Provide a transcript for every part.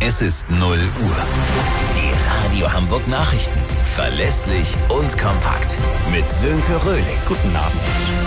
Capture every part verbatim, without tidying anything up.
Es ist null Uhr. Die Radio Hamburg Nachrichten. Verlässlich und kompakt. Mit Sönke Röhling. Guten Abend.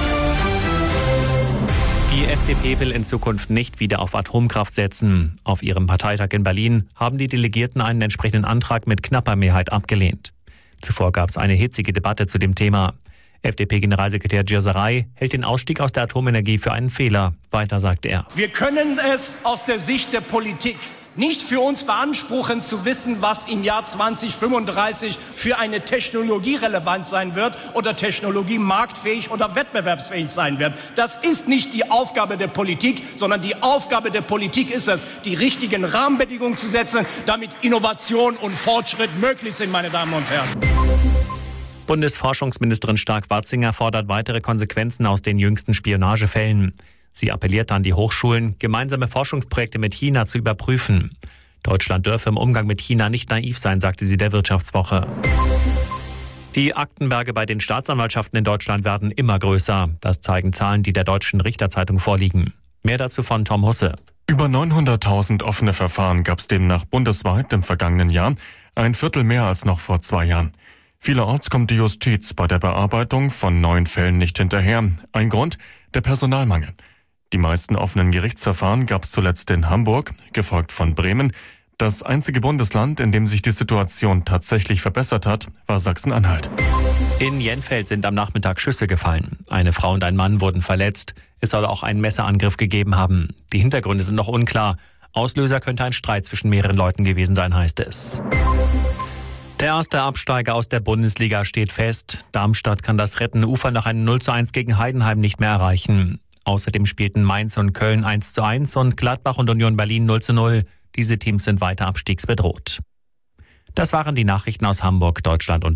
Die F D P will in Zukunft nicht wieder auf Atomkraft setzen. Auf ihrem Parteitag in Berlin haben die Delegierten einen entsprechenden Antrag mit knapper Mehrheit abgelehnt. Zuvor gab es eine hitzige Debatte zu dem Thema. F D P-Generalsekretär Gierserei hält den Ausstieg aus der Atomenergie für einen Fehler. Weiter sagt er: Wir können es aus der Sicht der Politik nicht für uns beanspruchen, zu wissen, was im Jahr zwanzig fünfunddreißig für eine Technologie relevant sein wird oder Technologie marktfähig oder wettbewerbsfähig sein wird. Das ist nicht die Aufgabe der Politik, sondern die Aufgabe der Politik ist es, die richtigen Rahmenbedingungen zu setzen, damit Innovation und Fortschritt möglich sind, meine Damen und Herren. Bundesforschungsministerin Stark-Watzinger fordert weitere Konsequenzen aus den jüngsten Spionagefällen. Sie appelliert an die Hochschulen, gemeinsame Forschungsprojekte mit China zu überprüfen. Deutschland dürfe im Umgang mit China nicht naiv sein, sagte sie der Wirtschaftswoche. Die Aktenberge bei den Staatsanwaltschaften in Deutschland werden immer größer. Das zeigen Zahlen, die der Deutschen Richterzeitung vorliegen. Mehr dazu von Tom Husse. Über neunhunderttausend offene Verfahren gab es demnach bundesweit im vergangenen Jahr, ein Viertel mehr als noch vor zwei Jahren. Vielerorts kommt die Justiz bei der Bearbeitung von neuen Fällen nicht hinterher. Ein Grund: der Personalmangel. Die meisten offenen Gerichtsverfahren gab es zuletzt in Hamburg, gefolgt von Bremen. Das einzige Bundesland, in dem sich die Situation tatsächlich verbessert hat, war Sachsen-Anhalt. In Jenfeld sind am Nachmittag Schüsse gefallen. Eine Frau und ein Mann wurden verletzt. Es soll auch einen Messerangriff gegeben haben. Die Hintergründe sind noch unklar. Auslöser könnte ein Streit zwischen mehreren Leuten gewesen sein, heißt es. Der erste Absteiger aus der Bundesliga steht fest. Darmstadt kann das rettende Ufer nach einem null zu eins gegen Heidenheim nicht mehr erreichen. Außerdem spielten Mainz und Köln eins zu eins und Gladbach und Union Berlin null zu null. Diese Teams sind weiter abstiegsbedroht. Das waren die Nachrichten aus Hamburg, Deutschland und